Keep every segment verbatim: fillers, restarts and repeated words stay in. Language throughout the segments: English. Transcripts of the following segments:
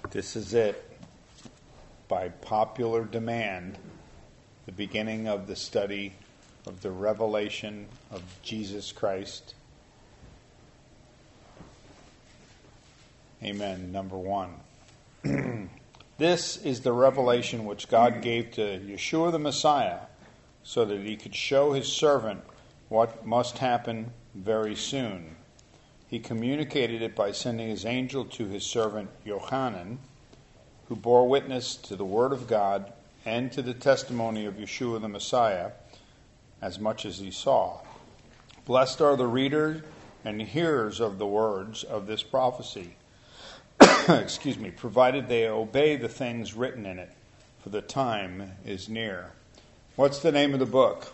This is it. By popular demand, the beginning of the study of the revelation of Jesus Christ. Amen. Number one. This is the revelation which God gave to Yeshua the Messiah so that he could show his servant what must happen very soon. He communicated it by sending his angel to his servant Yohanan, who bore witness to the word of God and to the testimony of Yeshua the Messiah as much as he saw. Blessed are the readers and hearers of the words of this prophecy. Excuse me, provided they obey the things written in it, for the time is near. What's the name of the book?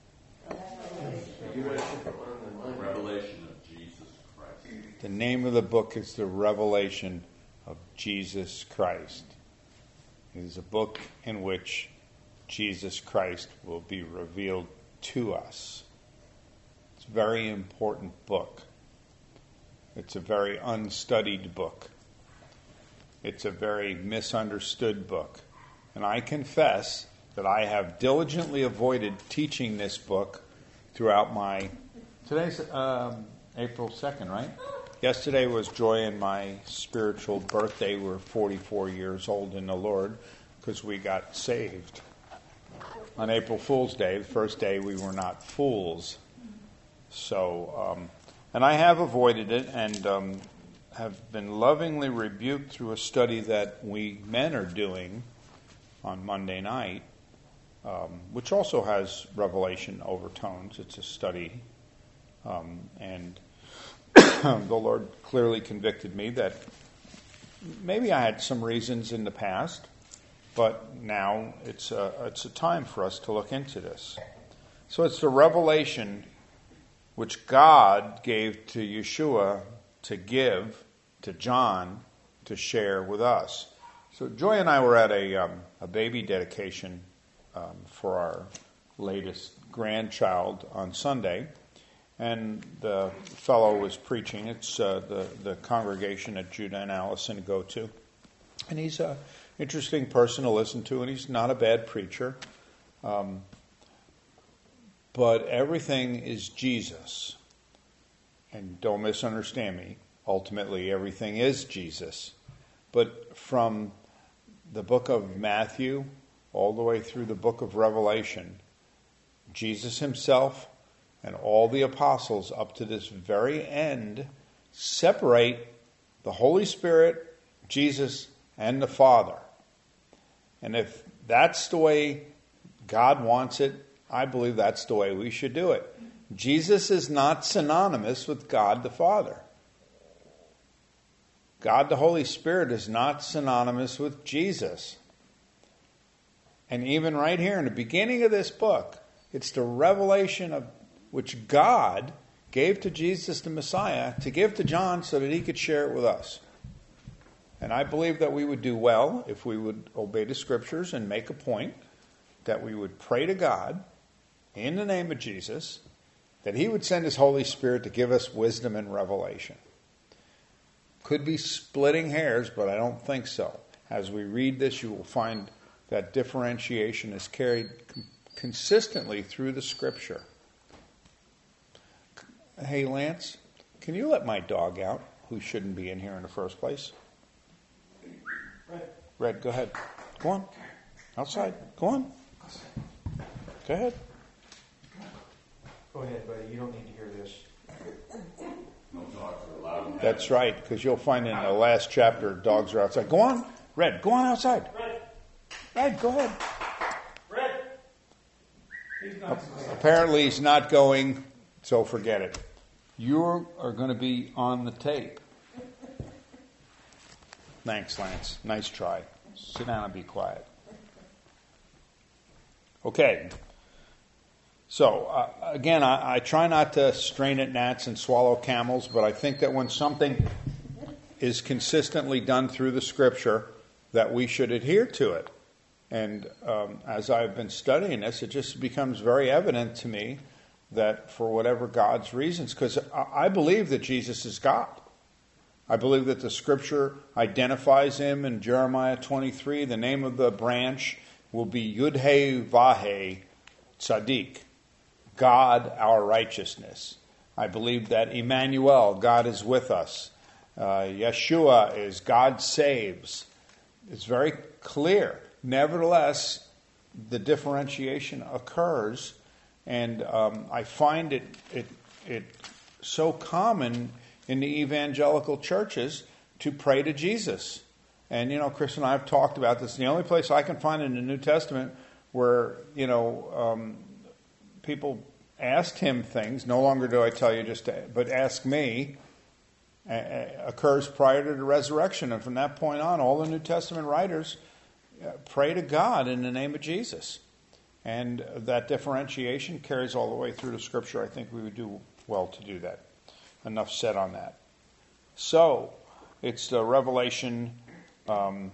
Revelation of Jesus Christ. The name of the book is The Revelation of Jesus Christ. It is a book in which Jesus Christ will be revealed to us. It's a very important book. It's a very unstudied book. It's a very misunderstood book. And I confess that I have diligently avoided teaching this book throughout my... Today's um, April second, right? Yesterday was Joy and my spiritual birthday. We're forty-four years old in the Lord because we got saved. On April Fool's Day, the first day we were not fools. So, um, and I have avoided it and um, have been lovingly rebuked through a study that we men are doing on Monday night, um, which also has revelation overtones. It's a study. Um, and the Lord clearly convicted me that maybe I had some reasons in the past, but now it's a, it's a time for us to look into this. So it's the revelation which God gave to Yeshua to give to John to share with us. So Joy and I were at a, um, a baby dedication um, for our latest grandchild on Sunday. And the fellow was preaching. It's uh, the, the congregation that Judah and Allison go to. And he's an interesting person to listen to, and he's not a bad preacher. Um, but everything is Jesus. And don't misunderstand me. Ultimately, everything is Jesus. But from the book of Matthew all the way through the book of Revelation, Jesus himself and all the apostles up to this very end separate the Holy Spirit, Jesus, and the Father. And if that's the way God wants it, I believe that's the way we should do it. Jesus is not synonymous with God the Father. God the Holy Spirit is not synonymous with Jesus. And even right here in the beginning of this book, it's the revelation of which God gave to Jesus the Messiah to give to John so that he could share it with us. And I believe that we would do well if we would obey the Scriptures and make a point that we would pray to God in the name of Jesus that he would send his Holy Spirit to give us wisdom and revelation. Could be splitting hairs, but I don't think so. As we read this, you will find that differentiation is carried consistently through the Scripture. Hey, Lance, can you let my dog out, who shouldn't be in here in the first place? Red. Red, go ahead. Go on. Outside. Go on. Go ahead. Go ahead, buddy. You don't need to hear this. No dogs are allowed. That's right, because you'll find in the last chapter, dogs are outside. Go on. Red, go on outside. Red. Red, go ahead. Red. He's not. Apparently he's not going, so forget it. You are going to be on the tape. Thanks, Lance. Nice try. Sit down and be quiet. Okay. So, uh, again, I, I try not to strain at gnats and swallow camels, but I think that when something is consistently done through the Scripture, that we should adhere to it. And um, as I've been studying this, it just becomes very evident to me that for whatever God's reasons, because I, I believe that Jesus is God. I believe that the Scripture identifies him in Jeremiah twenty-three. The name of the branch will be Yud-Heh-Vah-Heh Tzaddik, God our righteousness. I believe that Emmanuel, God is with us. Uh, Yeshua is God saves. It's very clear. Nevertheless, the differentiation occurs, and um, I find it, it it so common in the evangelical churches to pray to Jesus. And, you know, Chris and I have talked about this. The only place I can find in the New Testament where, you know, um, people asked him things, no longer do I tell you just to, but ask me, uh, occurs prior to the resurrection. And from that point on, all the New Testament writers uh, pray to God in the name of Jesus. And that differentiation carries all the way through the Scripture. I think we would do well to do that. Enough said on that. So, it's the revelation um,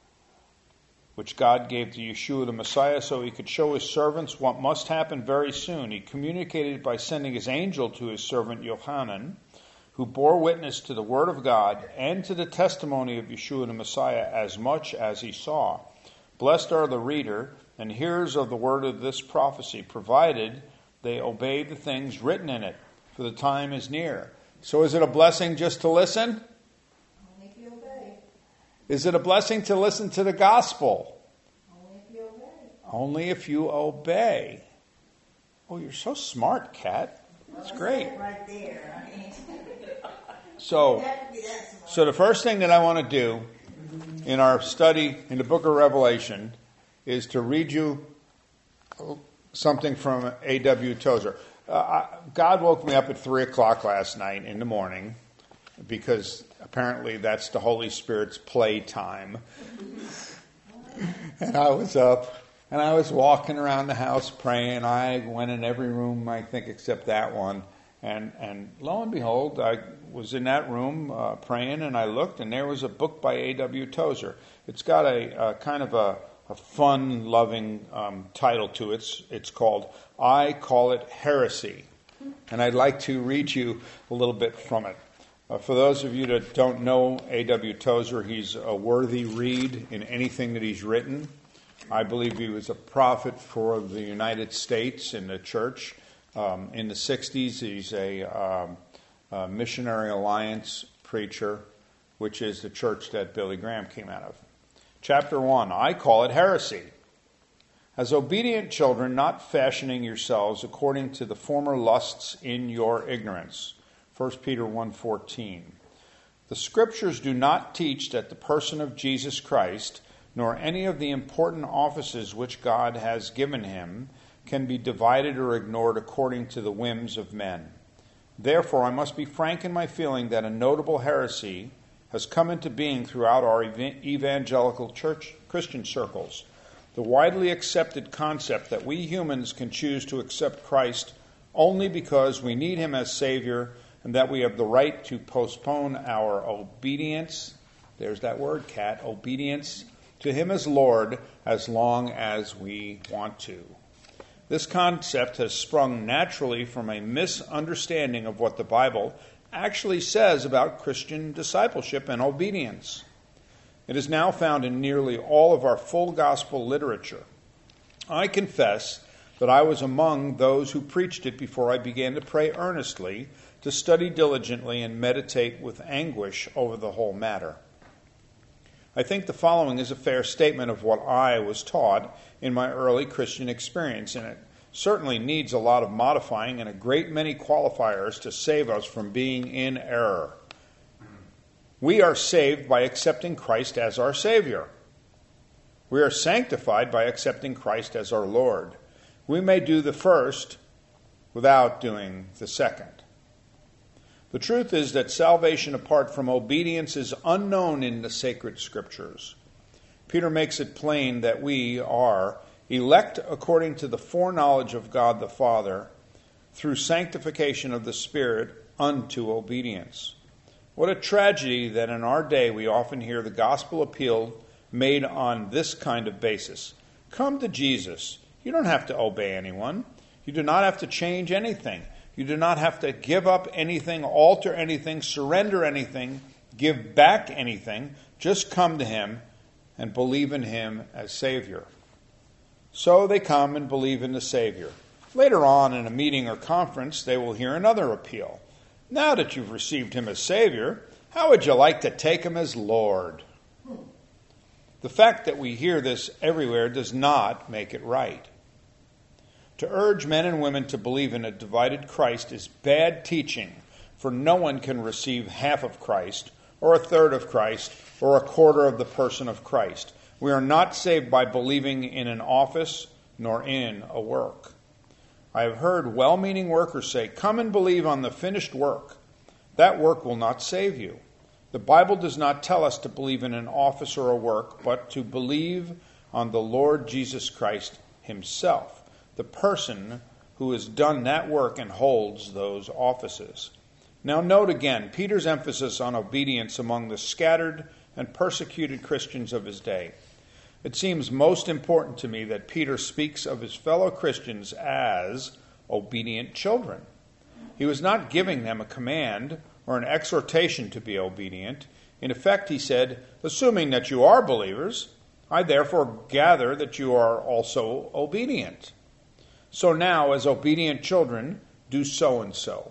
which God gave to Yeshua the Messiah so he could show his servants what must happen very soon. He communicated by sending his angel to his servant Yohanan, who bore witness to the word of God and to the testimony of Yeshua the Messiah as much as he saw. Blessed are the reader and hearers of the word of this prophecy, provided they obey the things written in it, for the time is near. So is it a blessing just to listen? Only if you obey. Is it a blessing to listen to the gospel? Only if you obey. Only if you obey. Oh, you're so smart, Kat. That's Well, great. that's right there. I mean, So, you have to be that smart. so the first thing that I want to do in our study in the book of Revelation is to read you something from A W Tozer. Uh, God woke me up at three o'clock last night in the morning because apparently that's the Holy Spirit's playtime. And I was up and I was walking around the house praying. I went in every room, I think, except that one. And, and lo and behold, I was in that room uh, praying, and I looked, and there was a book by A W Tozer. It's got a, a kind of a, a fun-loving um, title to it. It's, it's called I Call It Heresy. And I'd like to read you a little bit from it. Uh, for those of you that don't know A W Tozer, he's a worthy read in anything that he's written. I believe he was a prophet for the United States in the church. Um, in the sixties, he's a, um, a Missionary Alliance preacher, which is the church that Billy Graham came out of. Chapter one, I call it heresy. As obedient children, not fashioning yourselves according to the former lusts in your ignorance. First Peter one fourteen. The Scriptures do not teach that the person of Jesus Christ, nor any of the important offices which God has given him, can be divided or ignored according to the whims of men. Therefore, I must be frank in my feeling that a notable heresy has come into being throughout our evangelical church Christian circles. The widely accepted concept that we humans can choose to accept Christ only because we need him as Savior and that we have the right to postpone our obedience, there's that word, Kat, obedience, to him as Lord as long as we want to. This concept has sprung naturally from a misunderstanding of what the Bible actually says about Christian discipleship and obedience. It is now found in nearly all of our full gospel literature. I confess that I was among those who preached it before I began to pray earnestly, to study diligently, and meditate with anguish over the whole matter. I think the following is a fair statement of what I was taught in my early Christian experience, and it certainly needs a lot of modifying and a great many qualifiers to save us from being in error. We are saved by accepting Christ as our Savior. We are sanctified by accepting Christ as our Lord. We may do the first without doing the second. The truth is that salvation apart from obedience is unknown in the sacred Scriptures. Peter makes it plain that we are elect according to the foreknowledge of God the Father through sanctification of the Spirit unto obedience. What a tragedy that in our day we often hear the gospel appeal made on this kind of basis. Come to Jesus. You don't have to obey anyone. You do not have to change anything. You do not have to give up anything, alter anything, surrender anything. give back anything. Just come to him and believe in him as Savior. So they come and believe in the Savior. Later on in a meeting or conference, they will hear another appeal. Now that you've received him as Savior, how would you like to take him as Lord? The fact that we hear this everywhere does not make it right. To urge men and women to believe in a divided Christ is bad teaching, for no one can receive half of Christ, or a third of Christ, or a quarter of the person of Christ. We are not saved by believing in an office, nor in a work. I have heard well-meaning workers say, "Come and believe on the finished work." That work will not save you. The Bible does not tell us to believe in an office or a work, but to believe on the Lord Jesus Christ himself, the person who has done that work and holds those offices. Now note again Peter's emphasis on obedience among the scattered and persecuted Christians of his day. It seems most important to me that Peter speaks of his fellow Christians as obedient children. He was not giving them a command or an exhortation to be obedient. In effect, he said, "Assuming that you are believers, I therefore gather that you are also obedient. So now, as obedient children, do so and so."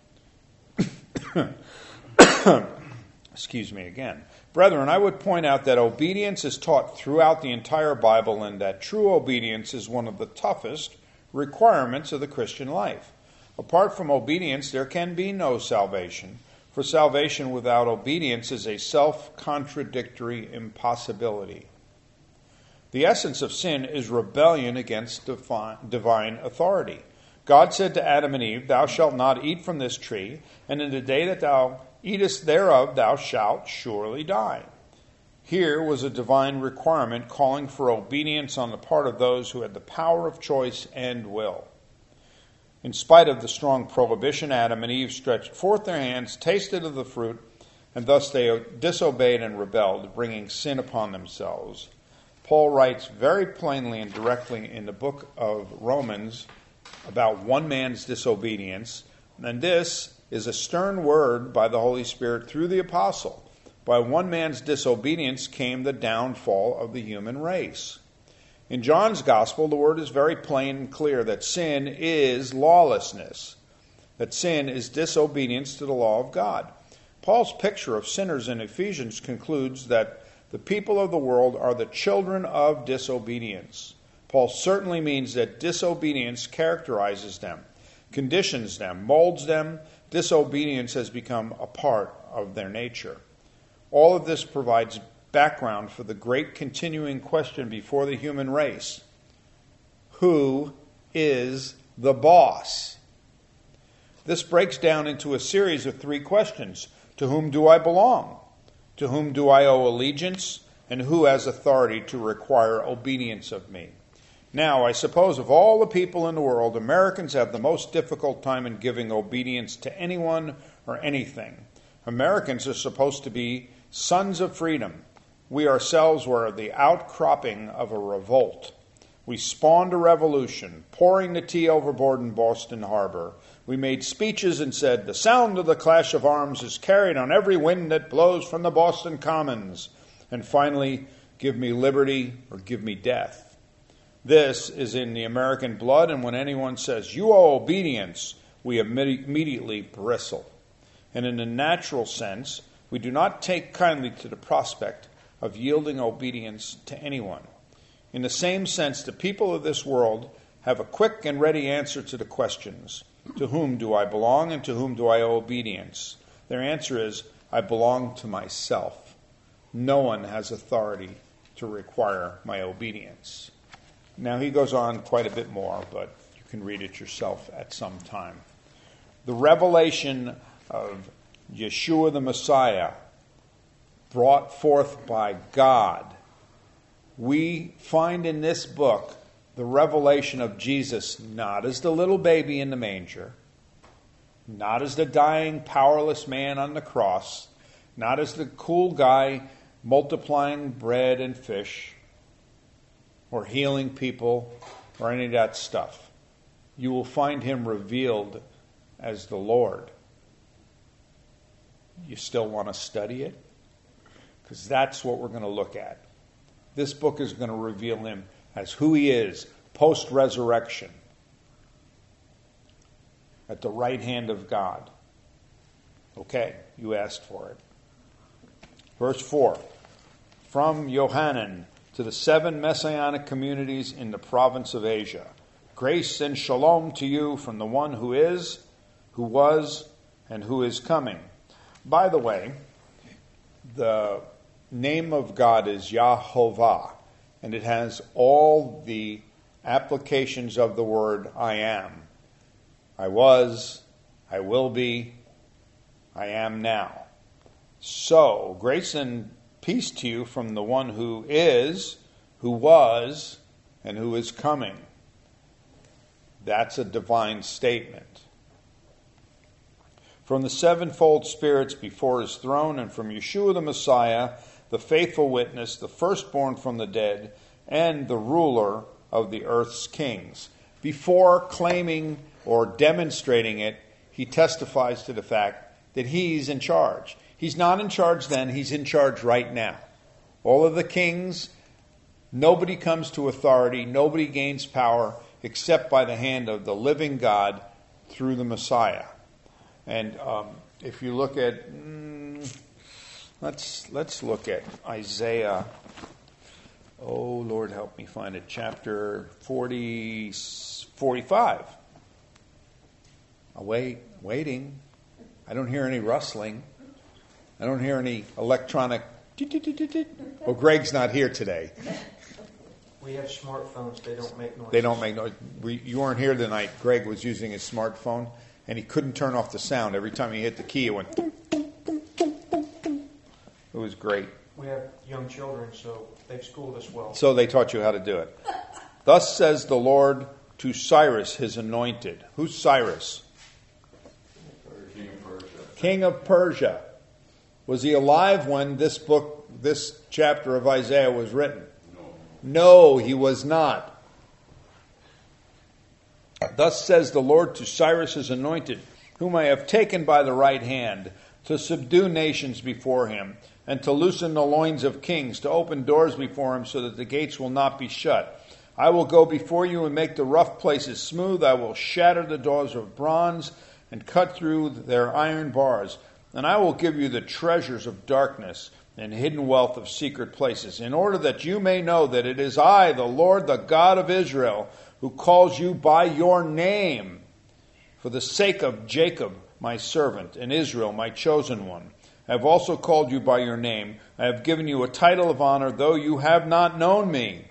Excuse me again. Brethren, I would point out that obedience is taught throughout the entire Bible, and that true obedience is one of the toughest requirements of the Christian life. Apart from obedience, there can be no salvation, for salvation without obedience is a self-contradictory impossibility. The essence of sin is rebellion against divine authority. God said to Adam and Eve, "Thou shalt not eat from this tree, and in the day that thou eatest thereof thou shalt surely die." Here was a divine requirement calling for obedience on the part of those who had the power of choice and will. In spite of the strong prohibition, Adam and Eve stretched forth their hands, tasted of the fruit, and thus they disobeyed and rebelled, bringing sin upon themselves. Paul writes very plainly and directly in the book of Romans about one man's disobedience, and this is a stern word by the Holy Spirit through the apostle. By one man's disobedience came the downfall of the human race. In John's gospel, the word is very plain and clear that sin is lawlessness, that sin is disobedience to the law of God. Paul's picture of sinners in Ephesians concludes that the people of the world are the children of disobedience. Paul certainly means that disobedience characterizes them, conditions them, molds them. Disobedience has become a part of their nature. All of this provides background for the great continuing question before the human race. Who is the boss? This breaks down into a series of three questions. To whom do I belong? To whom do I owe allegiance? And who has authority to require obedience of me? Now, I suppose of all the people in the world, Americans have the most difficult time in giving obedience to anyone or anything. Americans are supposed to be sons of freedom. We ourselves were the outcropping of a revolt. We spawned a revolution, pouring the tea overboard in Boston Harbor. We made speeches and said, "The sound of the clash of arms is carried on every wind that blows from the Boston Commons." And finally, "Give me liberty or give me death." This is in the American blood, and when anyone says, "You owe obedience," we immediately bristle. And in a natural sense, we do not take kindly to the prospect of yielding obedience to anyone. In the same sense, the people of this world have a quick and ready answer to the questions, to whom do I belong and to whom do I owe obedience? Their answer is, I belong to myself. No one has authority to require my obedience. Now he goes on quite a bit more, but you can read it yourself at some time. The revelation of Yeshua the Messiah, brought forth by God. We find in this book the revelation of Jesus not as the little baby in the manger, not as the dying, powerless man on the cross, not as the cool guy multiplying bread and fish, or healing people, or any of that stuff. You will find him revealed as the Lord. You still want to study it? Because that's what we're going to look at. This book is going to reveal him as who he is post-resurrection at the right hand of God. Okay, you asked for it. Verse four. From Yohanan to the seven messianic communities in the province of Asia. Grace and shalom to you from the one who is, who was, and who is coming. By the way, the name of God is Yahovah, and it has all the applications of the word I am. I was, I will be, I am now. So, grace and peace to you from the one who is, who was, and who is coming. That's a divine statement. From the sevenfold spirits before his throne, and from Yeshua the Messiah, the faithful witness, the firstborn from the dead, and the ruler of the earth's kings. Before claiming or demonstrating it, he testifies to the fact that he's in charge. He's not in charge then, he's in charge right now. All of the kings, nobody comes to authority, nobody gains power except by the hand of the living God through the Messiah. And um, if you look at, mm, let's let's look at Isaiah. Oh, Lord, help me find it. Chapter forty, forty-five. I'll wait, waiting. I don't hear any rustling. I don't hear any electronic. Well, Greg's not here today. We have smartphones. They don't make noise. They don't make noise. We, you weren't here tonight. Greg was using his smartphone, and he couldn't turn off the sound. Every time he hit the key, it went. It was great. We have young children, so they've schooled us well. So they taught you how to do it. Thus says the Lord to Cyrus, his anointed. Who's Cyrus? King of Persia. King of Persia. Was he alive when this book, this chapter of Isaiah was written? No. No, he was not. Thus says the Lord to Cyrus his anointed, whom I have taken by the right hand, to subdue nations before him, and to loosen the loins of kings, to open doors before him, so that the gates will not be shut. I will go before you and make the rough places smooth. I will shatter the doors of bronze and cut through their iron bars. And I will give you the treasures of darkness and hidden wealth of secret places, in order that you may know that it is I, the Lord, the God of Israel, who calls you by your name, for the sake of Jacob, my servant, and Israel, my chosen one. I have also called you by your name. I have given you a title of honor, though you have not known me.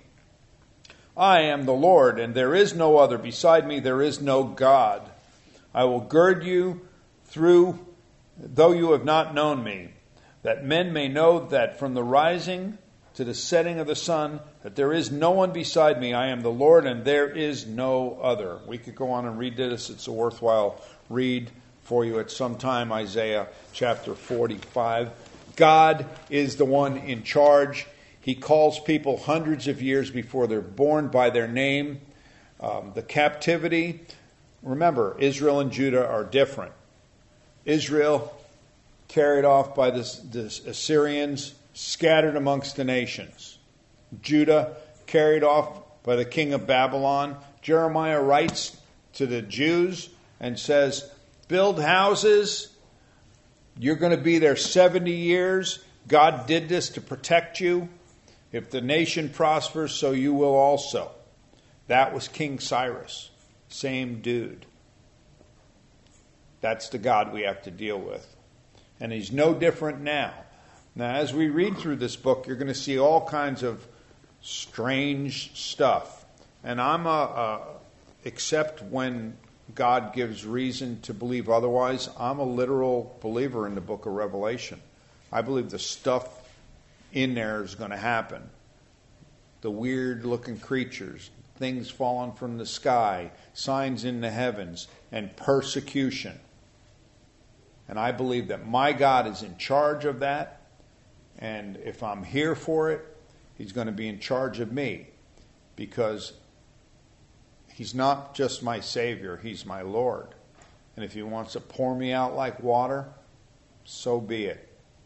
I am the Lord, and there is no other. Beside me there is no God. I will gird you through, though you have not known me, that men may know that from the rising to the setting of the sun, that there is no one beside me. I am the Lord, and there is no other. We could go on and read this. It's a worthwhile read for you at some time, Isaiah chapter forty-five. God is the one in charge. He calls people hundreds of years before they're born by their name. Um, the captivity, remember, Israel and Judah are different. Israel carried off by the, the Assyrians, scattered amongst the nations. Judah carried off by the king of Babylon. Jeremiah writes to the Jews and says, build houses. You're going to be there seventy years. God did this to protect you. If the nation prospers, so you will also. That was King Cyrus. Same dude. That's the God we have to deal with. And he's no different now. Now, as we read through this book, you're going to see all kinds of strange stuff. And I'm a, a except when God gives reason to believe otherwise, I'm a literal believer in the book of Revelation. I believe the stuff in there is going to happen. The weird-looking creatures, things falling from the sky, signs in the heavens, and persecution. And I believe that my God is in charge of that. And if I'm here for it, he's going to be in charge of me. Because he's not just my Savior, he's my Lord. And if he wants to pour me out like water, so be it.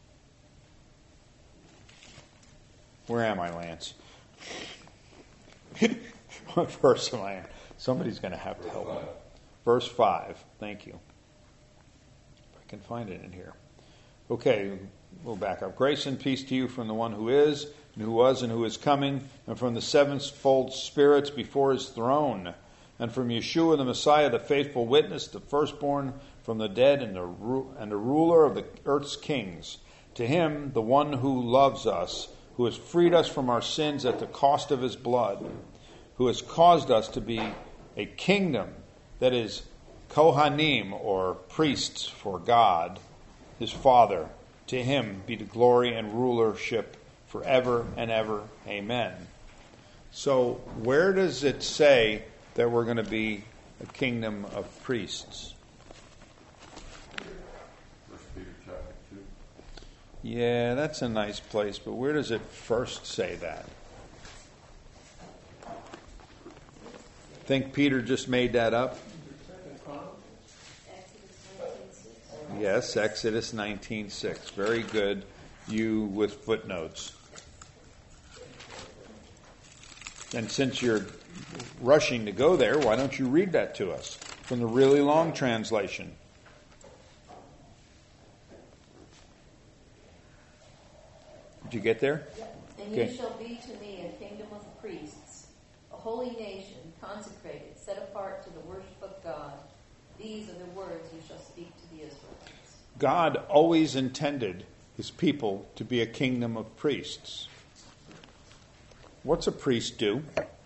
Where am I, Lance? What verse am I in? Somebody's going to have to help me. Verse five. Thank you. If I can find it in here. Okay, we'll back up. Grace and peace to you from the one who is, and who was, and who is coming, and from the sevenfold spirits before his throne, and from Yeshua the Messiah, the faithful witness, the firstborn from the dead, and the, ru- and the ruler of the earth's kings. To him, the one who loves us, who has freed us from our sins at the cost of his blood, who has caused us to be a kingdom that is Kohanim, or priests for God, his Father. To him be the glory and rulership forever and ever. Amen. So where does it say that we're going to be a kingdom of priests? First Peter chapter two. Yeah, that's a nice place, but where does it first say that? Think Peter just made that up? Yes, Exodus nineteen six. Very good. You with footnotes. And since you're rushing to go there, why don't you read that to us from the really long translation? Did you get there? And Okay. you shall be to me a kingdom of priests, a holy nation, consecrated, set apart to the worship of God. These are the words you shall speak to the Israelites. God always intended his people to be a kingdom of priests. What's a priest do?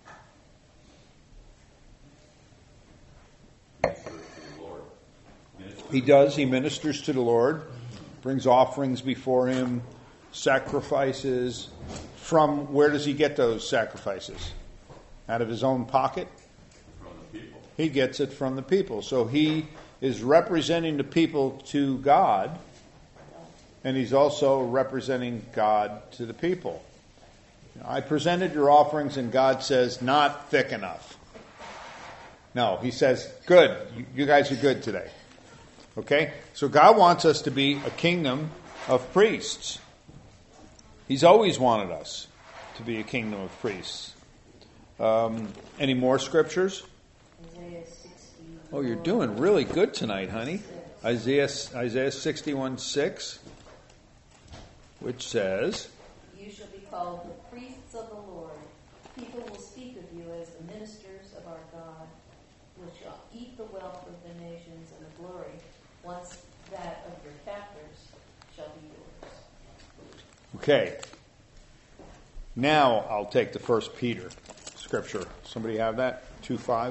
Minister to the Lord. Minister He does. He ministers to the Lord, brings offerings before him, sacrifices. From where does he get those sacrifices? Out of his own pocket? from the people. He gets it from the people. So he is representing the people to God, and he's also representing God to the people. I presented your offerings, and God says, not thick enough. No, he says, good. You guys are good today. Okay? So God wants us to be a kingdom of priests. He's always wanted us to be a kingdom of priests. Um, any more scriptures? Isaiah sixty. Oh, you're doing really good tonight, honey. Isaiah Isaiah sixty-one six, which says, You shall be called the priests of the Lord. People will speak of you as the ministers of our God, which shall eat the wealth of the nations and the glory, once that of your captors shall be yours. okay. Now I'll take the First Peter scripture. Somebody have that? two five.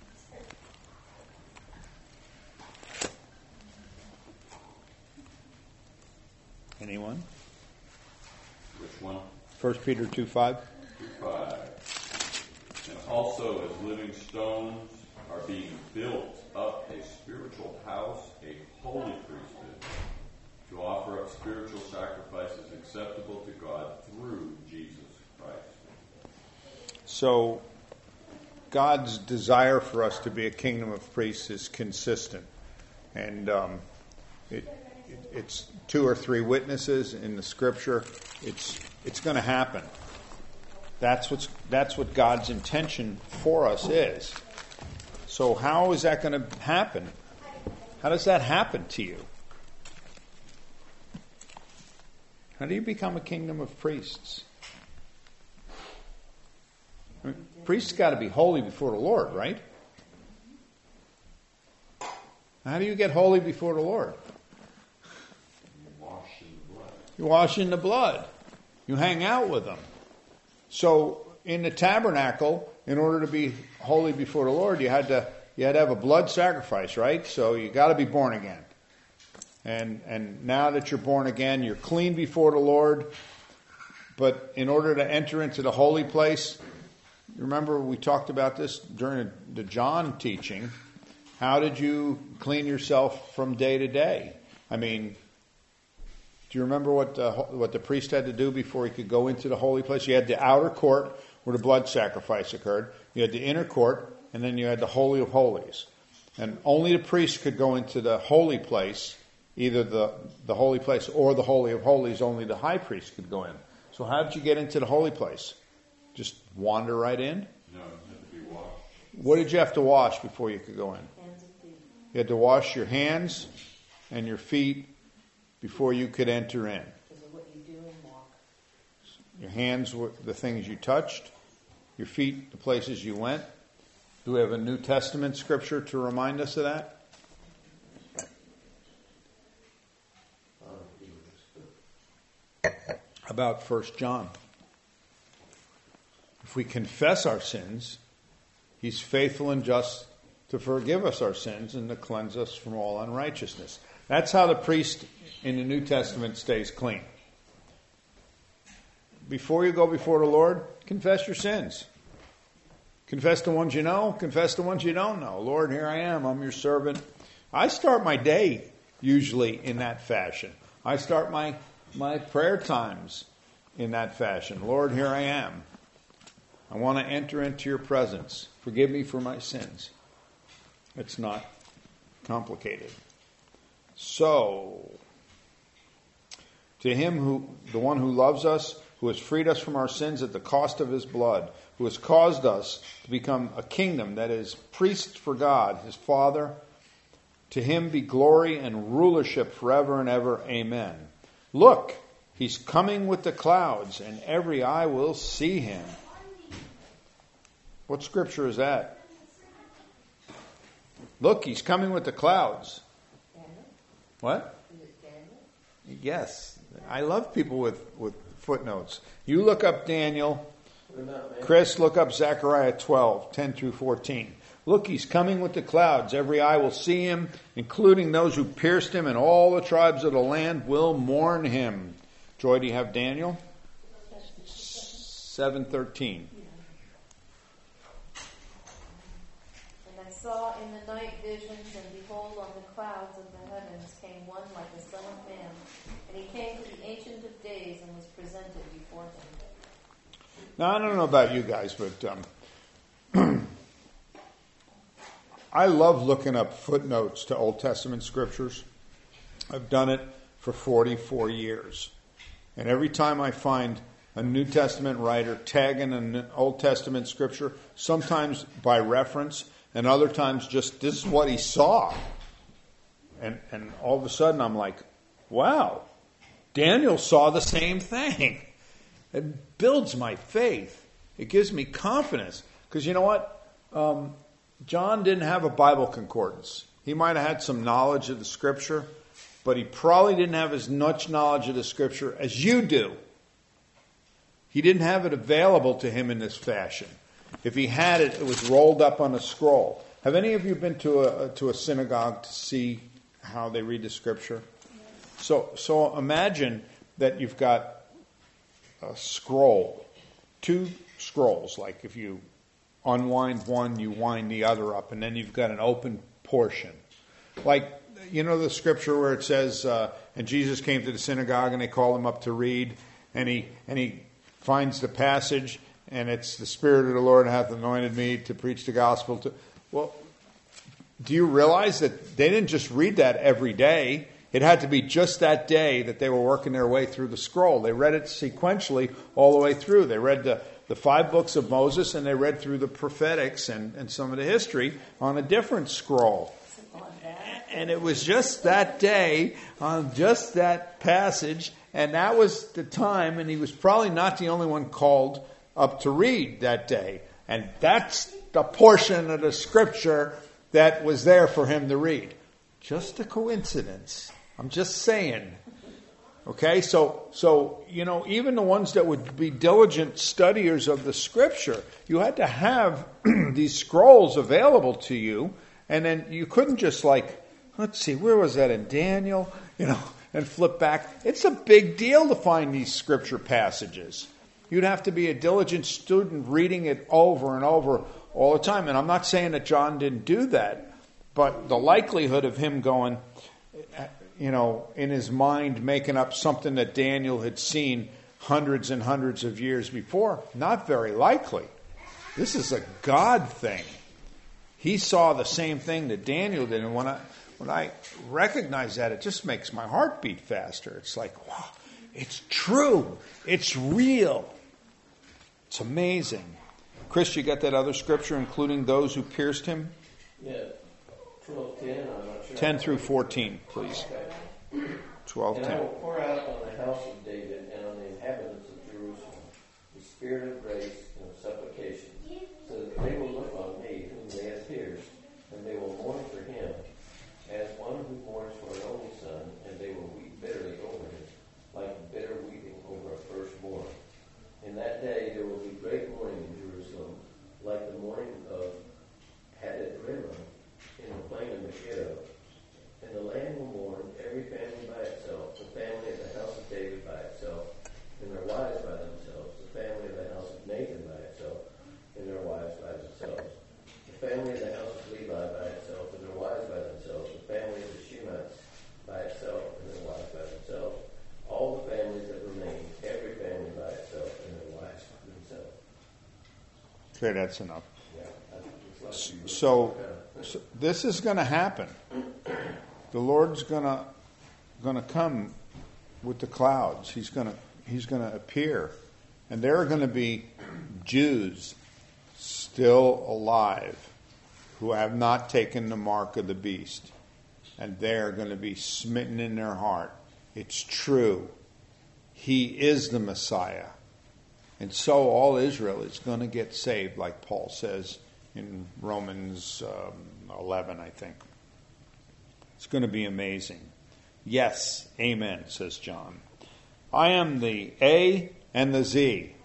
Anyone? Which one? First Peter two five. Five. And also as living stones are being built up a spiritual house, a holy priesthood, to offer up spiritual sacrifices acceptable to God through Jesus Christ. So God's desire for us to be a kingdom of priests is consistent. And um, it, it, it's two or three witnesses in the scripture. It's it's going to happen. That's what's that's what God's intention for us is. So how is that going to happen? How does that happen to you? How do you become a kingdom of priests? I mean, priests got to be holy before the Lord, right? How do you get holy before the Lord? Wash in the blood. You wash in the blood. You hang out with them. So in the tabernacle, in order to be holy before the Lord, you had to you had to have a blood sacrifice, right? So you got to be born again. And and now that you're born again, you're clean before the Lord. But in order to enter into the holy place, remember we talked about this during the John teaching. How did you clean yourself from day to day? I mean, do you remember what the, what the priest had to do before he could go into the holy place? You had the outer court where the blood sacrifice occurred. You had the inner court, and then you had the Holy of Holies. And only the priest could go into the holy place either the, the holy place or the Holy of Holies, only the high priest could go in. So how did you get into the holy place? Just wander right in? No, it had to be washed. What did you have to wash before you could go in? Hands and feet. You had to wash your hands and your feet before you could enter in. Because of what you do and walk. Your hands were the things you touched. Your feet, the places you went. Do we have a New Testament scripture to remind us of that? About First John. If we confess our sins, He's faithful and just to forgive us our sins and to cleanse us from all unrighteousness. That's how the priest in the New Testament stays clean. Before you go before the Lord, confess your sins. Confess the ones you know, confess the ones you don't know. Lord, here I am, I'm your servant. I start my day usually in that fashion. I start my, my prayer times in that fashion. Lord, here I am. I want to enter into your presence. Forgive me for my sins. It's not complicated. So, to him who, the one who loves us, who has freed us from our sins at the cost of his blood, who has caused us to become a kingdom that is priests for God, his Father, to him be glory and rulership forever and ever. Amen. Look, he's coming with the clouds, and every eye will see him. What scripture is that? Look, he's coming with the clouds. Daniel? What? Is it Daniel? Yes. I love people with, with footnotes. You look up Daniel. Chris, look up Zechariah twelve, ten through fourteen. Look, he's coming with the clouds. Every eye will see him, including those who pierced him, and all the tribes of the land will mourn him. Joy, do you have Daniel? seven thirteen. And I saw in the night visions, and behold, on the clouds of the heavens came one like the Son of Man. And he came to the Ancient of Days and was presented before him. Now, I don't know about you guys, but um, I love looking up footnotes to Old Testament scriptures. I've done it for forty-four years. And every time I find a New Testament writer tagging an Old Testament scripture, sometimes by reference, and other times just this is what he saw. And, and all of a sudden I'm like, wow, Daniel saw the same thing. It builds my faith. It gives me confidence. Because you know what? Um, John didn't have a Bible concordance. He might have had some knowledge of the Scripture, but he probably didn't have as much knowledge of the Scripture as you do. He didn't have it available to him in this fashion. If he had it, it was rolled up on a scroll. Have any of you been to a to a synagogue to see how they read the Scripture? So, so imagine that you've got a scroll, two scrolls. Like if you unwind one, you wind the other up, and then you've got an open portion. Like, you know the scripture where it says, uh, and Jesus came to the synagogue and they called him up to read, and he and he finds the passage, and it's the Spirit of the Lord hath anointed me to preach the gospel to. Well, do you realize that they didn't just read that every day? It had to be just that day that they were working their way through the scroll. They read it sequentially all the way through. They read the, the five books of Moses, and they read through the prophetics and, and some of the history on a different scroll. And it was just that day on just that passage, and that was the time, and he was probably not the only one called up to read that day. And that's the portion of the scripture that was there for him to read. Just a coincidence. I'm just saying. Okay, so, so, you know, even the ones that would be diligent studiers of the scripture, you had to have these scrolls available to you, and then you couldn't just like, let's see, where was that in Daniel? You know, and flip back. It's a big deal to find these scripture passages. You'd have to be a diligent student reading it over and over all the time. And I'm not saying that John didn't do that, but the likelihood of him going, you know, in his mind making up something that Daniel had seen hundreds and hundreds of years before, not very likely. This is a God thing. He saw the same thing that Daniel did. And when I when I recognize that, it just makes my heart beat faster. It's like, wow, it's true. It's real. It's amazing. Chris, you got that other scripture, including those who pierced him? Yeah, twelve ten, I'm not sure. ten through fourteen, please. Okay. twelve And I ten. will pour out on the house of David and on the inhabitants of Jerusalem the spirit of grace and of supplication, so that they will look on me whom they have pierced, and they will mourn for him, as one who mourns for an only son, and they will weep bitterly over him, like bitter weeping over a firstborn. In that day there will be great mourning in Jerusalem, like the mourning of Hadad-rimmon in the plain of Megiddo. And the land will mourn, every family by itself, the family of the house of David by itself, and their wives by themselves, the family of the house of Nathan by itself, and their wives by themselves, the family of the house of Levi by itself, and their wives by themselves, the family of the Shemites by itself, and their wives by themselves, all the families that remain, every family by itself, and their wives by themselves. Okay, that's enough. Yeah, I think it's like So, so this is going to happen. The Lord's going to going to come with the clouds. He's going to he's going to appear, and there are going to be Jews still alive who have not taken the mark of the beast, and they're going to be smitten in their heart. It's true. He is the Messiah. And so all Israel is going to get saved, like Paul says in Romans um, eleven, I think. It's going to be amazing. Yes, amen, says John. I am the A and the Z,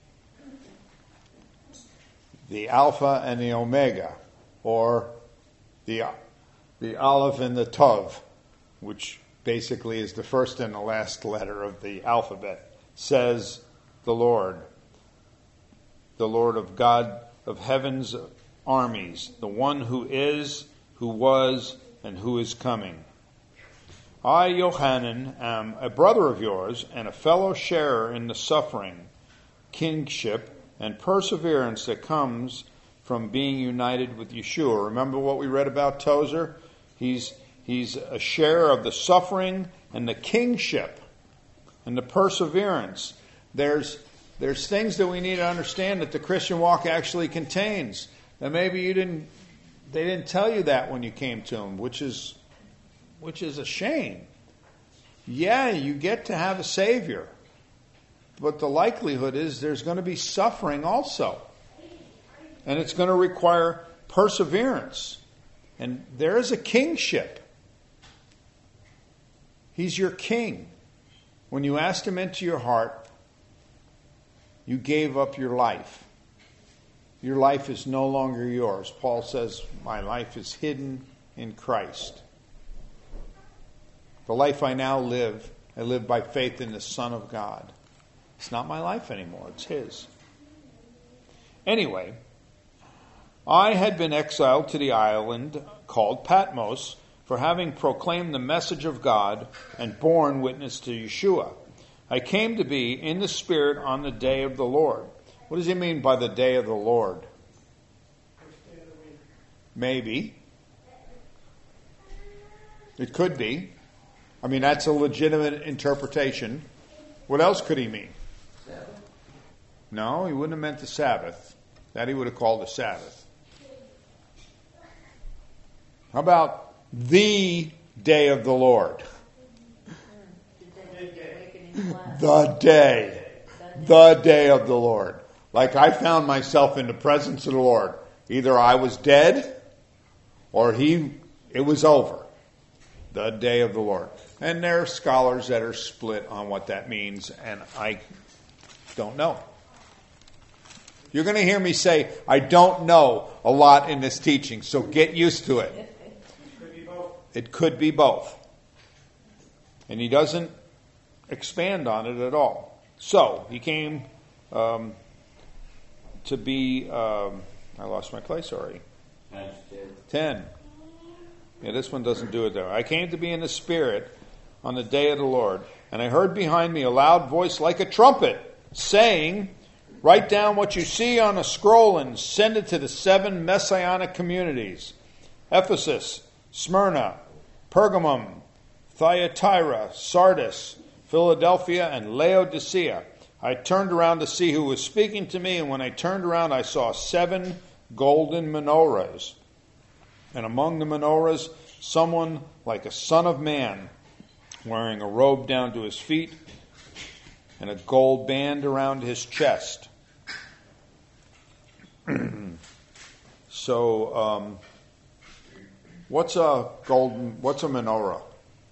the Alpha and the Omega, or the, the Aleph and the Tov, which basically is the first and the last letter of the alphabet, says the Lord, the Lord of God of heaven's armies, the one who is, who was, and who is coming. I, Yohanan, am a brother of yours and a fellow sharer in the suffering, kingship, and perseverance that comes from being united with Yeshua. Remember what we read about Tozer? He's he's a sharer of the suffering and the kingship and the perseverance. There's there's things that we need to understand that the Christian walk actually contains. That maybe you didn't they didn't tell you that when you came to them, which is which is a shame. Yeah, you get to have a Savior. But the likelihood is there's going to be suffering also. And it's going to require perseverance. And there is a kingship. He's your king. When you asked him into your heart, you gave up your life. Your life is no longer yours. Paul says, my life is hidden in Christ. The life I now live, I live by faith in the Son of God. It's not my life anymore. It's his. Anyway, I had been exiled to the island called Patmos for having proclaimed the message of God and borne witness to Yeshua. I came to be in the Spirit on the day of the Lord. What does he mean by the day of the Lord? Maybe. It could be. I mean, that's a legitimate interpretation. What else could he mean? Sabbath? No, he wouldn't have meant the Sabbath. That he would have called the Sabbath. How about the day of the Lord? The day. The day of the Lord. Like I found myself in the presence of the Lord. Either I was dead or he it was over. The day of the Lord. And there are scholars that are split on what that means, and I don't know. You're going to hear me say, I don't know a lot in this teaching, so get used to it. Could be both. It could be both. And he doesn't expand on it at all. So, he came um, to be, um, I lost my place already. And Ten. Yeah, this one doesn't do it though. I came to be in the Spirit on the day of the Lord, and I heard behind me a loud voice like a trumpet, saying, write down what you see on a scroll and send it to the seven messianic communities: Ephesus, Smyrna, Pergamum, Thyatira, Sardis, Philadelphia, and Laodicea. I turned around to see who was speaking to me, and when I turned around, I saw seven golden menorahs. And among the menorahs, someone like a son of man, wearing a robe down to his feet and a gold band around his chest. So, um, what's a golden? What's a menorah?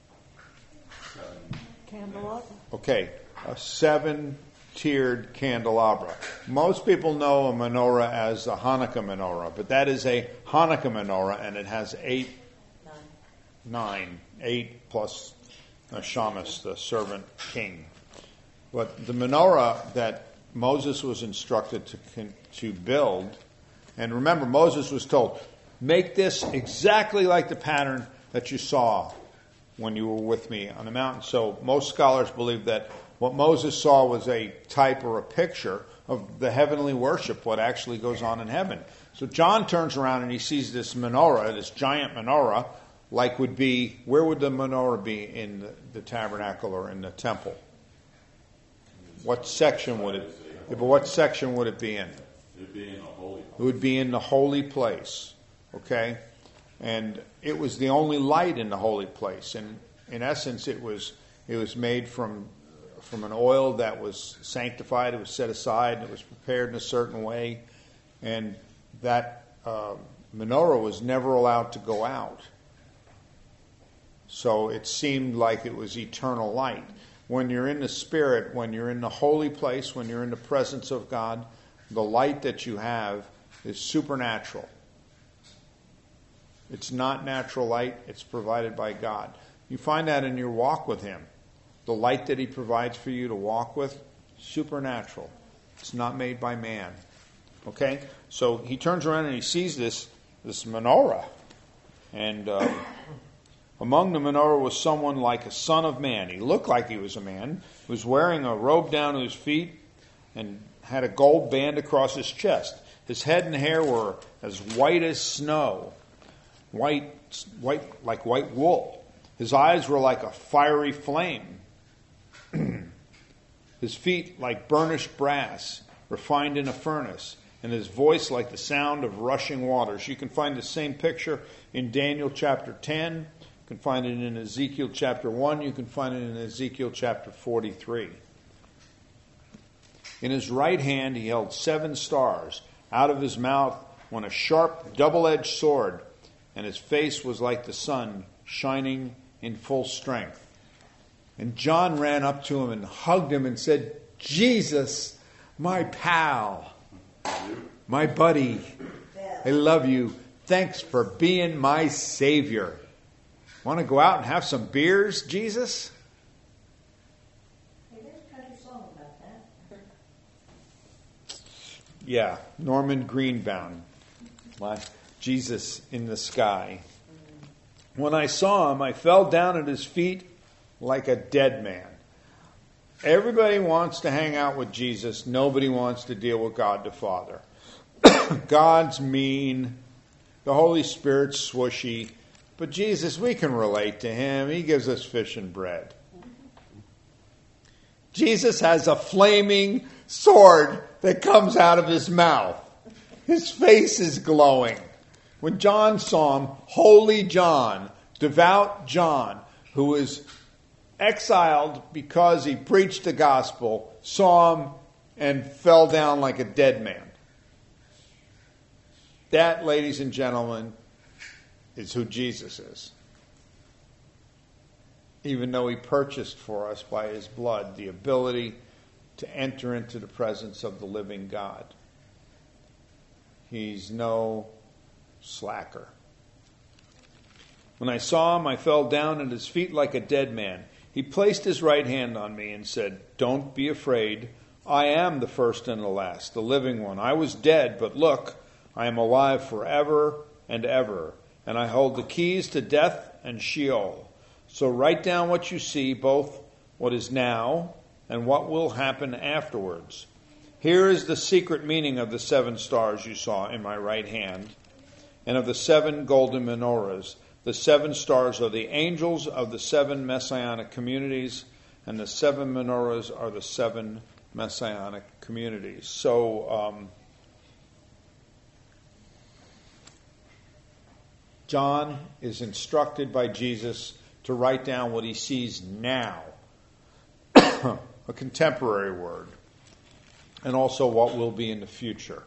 Candelabra. Okay, a seven-tiered candelabra. Most people know a menorah as a Hanukkah menorah, but that is a Hanukkah menorah, and it has eight, Nine. nine, eight plus a Shamus, the servant king. But the menorah that Moses was instructed to to build, and remember, Moses was told, make this exactly like the pattern that you saw when you were with me on the mountain. So most scholars believe that what Moses saw was a type or a picture of the heavenly worship, what actually goes on in heaven. So John turns around and he sees this menorah, this giant menorah, like would be, where would the menorah be in the, the tabernacle or in the temple? What section would it, yeah, but what section would it be in? It would be in the holy place. It would be in the holy place, okay? And it was the only light in the holy place. And in essence, it was it was made from from an oil that was sanctified. It was set aside. And it was prepared in a certain way. And that uh, menorah was never allowed to go out. So it seemed like it was eternal light. When you're in the Spirit, when you're in the holy place, when you're in the presence of God, the light that you have is supernatural. It's not natural light. It's provided by God. You find that in your walk with Him. The light that He provides for you to walk with, supernatural. It's not made by man. Okay? So he turns around and he sees this, this menorah. And uh, among the menorah was someone like a son of man. He looked like he was a man. He was wearing a robe down to his feet and had a gold band across his chest. His head and hair were as white as snow. White, white, like white wool. His eyes were like a fiery flame. His feet like burnished brass, refined in a furnace, and his voice like the sound of rushing waters. You can find the same picture in Daniel chapter ten. You can find it in Ezekiel chapter one. You can find it in Ezekiel chapter forty-three. In his right hand he held seven stars. Out of his mouth went a sharp, double-edged sword, and his face was like the sun, shining in full strength. And John ran up to him and hugged him and said, Jesus, my pal, my buddy, I love you. Thanks for being my Savior. Want to go out and have some beers, Jesus? Hey, there's a country song about that. Yeah, Norman Greenbaum. My Jesus in the sky. When I saw him, I fell down at his feet like a dead man. Everybody wants to hang out with Jesus. Nobody wants to deal with God the Father. God's mean. The Holy Spirit's swishy. But Jesus, we can relate to Him. He gives us fish and bread. Jesus has a flaming sword that comes out of His mouth. His face is glowing. When John saw him, holy John, devout John, who was exiled because he preached the gospel, saw him and fell down like a dead man. That, ladies and gentlemen, is who Jesus is. Even though He purchased for us by His blood the ability to enter into the presence of the living God. He's no slacker. When I saw him, I fell down at his feet like a dead man. He placed his right hand on me and said, Don't be afraid. I am the first and the last, the living one. I was dead, but look, I am alive forever and ever, and I hold the keys to death and Sheol. So write down what you see, both what is now and what will happen afterwards. Here is the secret meaning of the seven stars you saw in my right hand, and of the seven golden menorahs. The seven stars are the angels of the seven messianic communities, and the seven menorahs are the seven messianic communities. So, um, John is instructed by Jesus to write down what he sees now, a contemporary word, and also what will be in the future.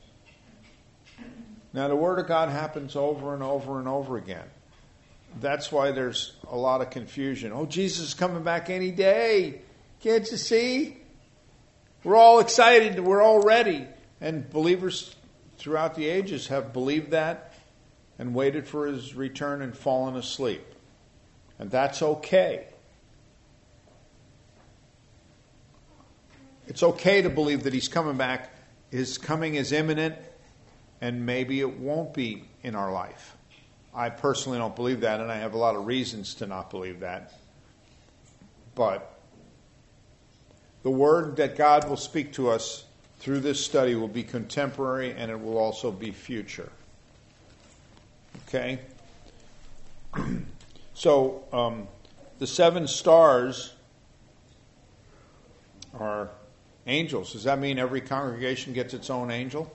Now, the Word of God happens over and over and over again. That's why there's a lot of confusion. Oh, Jesus is coming back any day. Can't you see? We're all excited. We're all ready. And believers throughout the ages have believed that and waited for his return and fallen asleep. And that's okay. It's okay to believe that he's coming back. His coming is imminent, and maybe it won't be in our life. I personally don't believe that, and I have a lot of reasons to not believe that. But the word that God will speak to us through this study will be contemporary, and it will also be future. Okay? So, um, the seven stars are angels. Does that mean every congregation gets its own angel?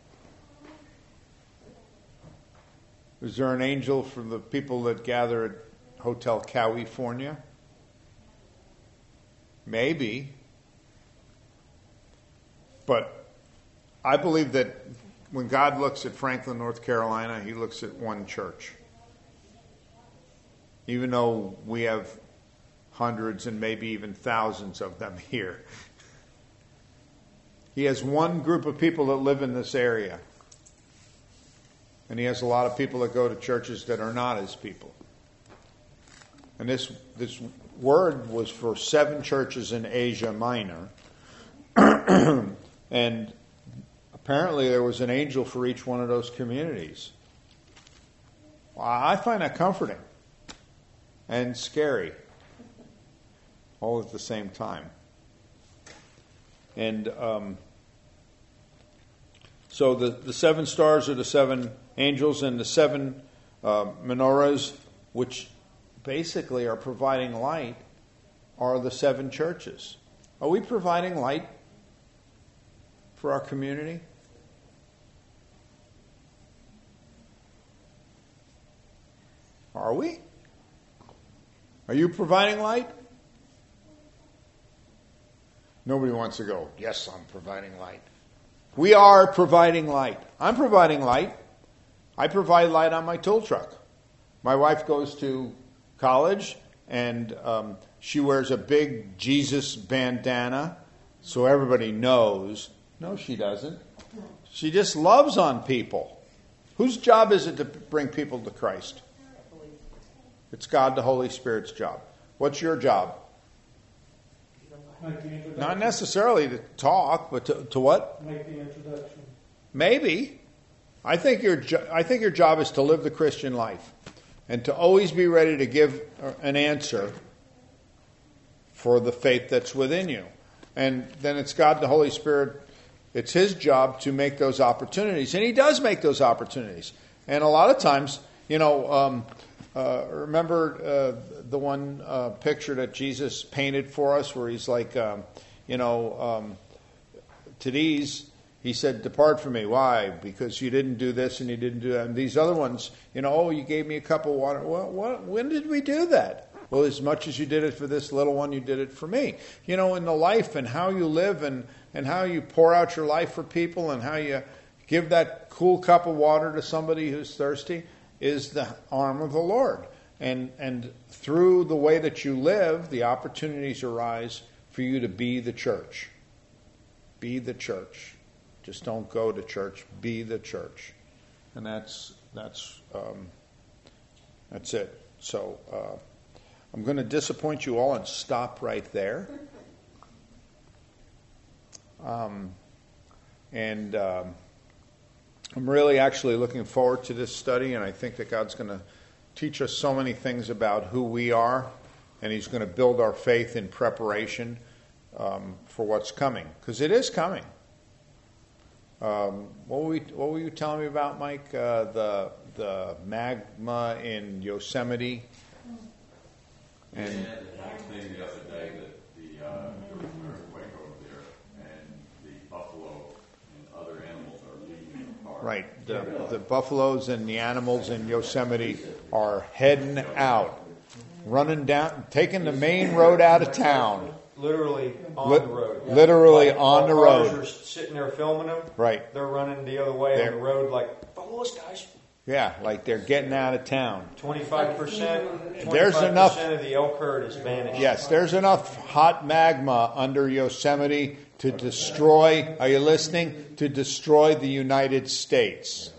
Is there an angel for the people that gather at Hotel California? Maybe. But I believe that when God looks at Franklin, North Carolina, he looks at one church. Even though we have hundreds and maybe even thousands of them here. He has one group of people that live in this area. And he has a lot of people that go to churches that are not his people. And this this word was for seven churches in Asia Minor. And apparently there was an angel for each one of those communities. Well, I find that comforting and scary all at the same time. And um, so the, the seven stars are the seven angels, and the seven uh, menorahs, which basically are providing light, are the seven churches. Are we providing light for our community? Are we? Are you providing light? Nobody wants to go, yes, I'm providing light. We are providing light. I'm providing light. I provide light on my tool truck. My wife goes to college, and um, she wears a big Jesus bandana, so everybody knows. No, she doesn't. She just loves on people. Whose job is it to bring people to Christ? It's God, the Holy Spirit's job. What's your job? Make the introduction. Not necessarily to talk, but to, to what? Make the introduction. Maybe. I think your jo- I think your job is to live the Christian life and to always be ready to give an answer for the faith that's within you. And then it's God, the Holy Spirit, it's his job to make those opportunities. And he does make those opportunities. And a lot of times, you know, um, uh, remember uh, the one uh, picture that Jesus painted for us where he's like, um, you know, um, to these, he said, depart from me. Why? Because you didn't do this and you didn't do that. And these other ones, you know, oh, you gave me a cup of water. Well, what, when did we do that? Well, as much as you did it for this little one, you did it for me. You know, in the life and how you live and, and how you pour out your life for people and how you give that cool cup of water to somebody who's thirsty is the arm of the Lord. And, and through the way that you live, the opportunities arise for you to be the church. Be the church. Just don't go to church. Be the church. And that's that's um, that's it. So uh, I'm going to disappoint you all and stop right there. Um, and um, I'm really actually looking forward to this study, and I think that God's going to teach us so many things about who we are, and he's going to build our faith in preparation um, for what's coming. Because it is coming. um, what were we, what were you telling me about, Mike? Uh, the the magma in Yosemite. And And yeah, the next thing the other day that the uh, there was an earthquake over there, and the buffalo and other animals are leaving the park. right, the the buffaloes and the animals in Yosemite are heading out, running down, taking the main road out of town. Literally on Lit- the road. literally Like, on the while road. cars are sitting there filming them. Right. They're running the other way They're- on the road like, follow us, guys. Yeah, like they're getting out of town. twenty-five percent, There's enough- twenty-five percent of the elk herd is vanished. Yes, there's enough hot magma under Yosemite to destroy, are you listening? To destroy the United States.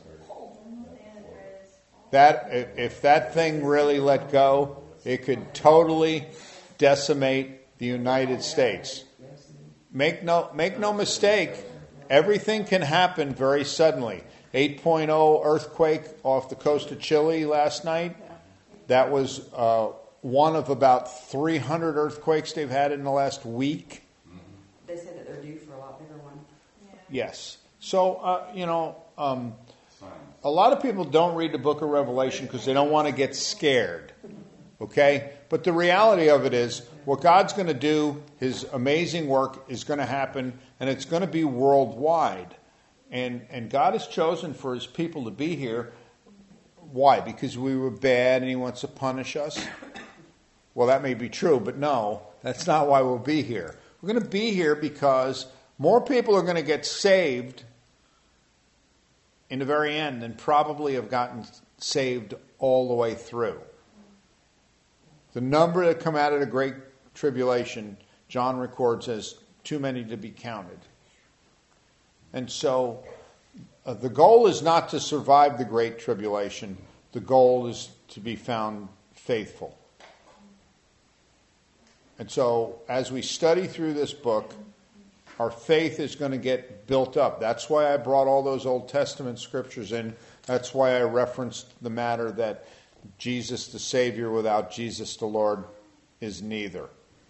That, if if that thing really let go, it could totally decimate the United States. Make no, make no mistake, everything can happen very suddenly. eight point oh earthquake off the coast of Chile last night. That was uh, one of about three hundred earthquakes they've had in the last week. They said that they're due for a lot bigger one. Yes. So, uh, you know, um, Signs. a lot of people don't read the book of Revelation because they don't want to get scared. Okay? But the reality of it is, what God's going to do, His amazing work is going to happen, and it's going to be worldwide. And and God has chosen for His people to be here. Why? Because we were bad and He wants to punish us? Well, that may be true, but no, that's not why we'll be here. We're going to be here because more people are going to get saved in the very end than probably have gotten saved all the way through. The number that come out of the Great Tribulation, John records as too many to be counted. And so uh, the goal is not to survive the Great Tribulation. The goal is to be found faithful. And so as we study through this book, our faith is going to get built up. That's why I brought all those Old Testament scriptures in. That's why I referenced the matter that Jesus the Savior without Jesus the Lord is neither.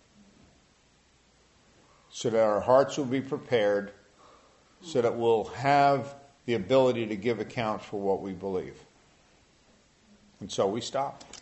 So that our hearts will be prepared, so that we'll have the ability to give account for what we believe. And so we stop.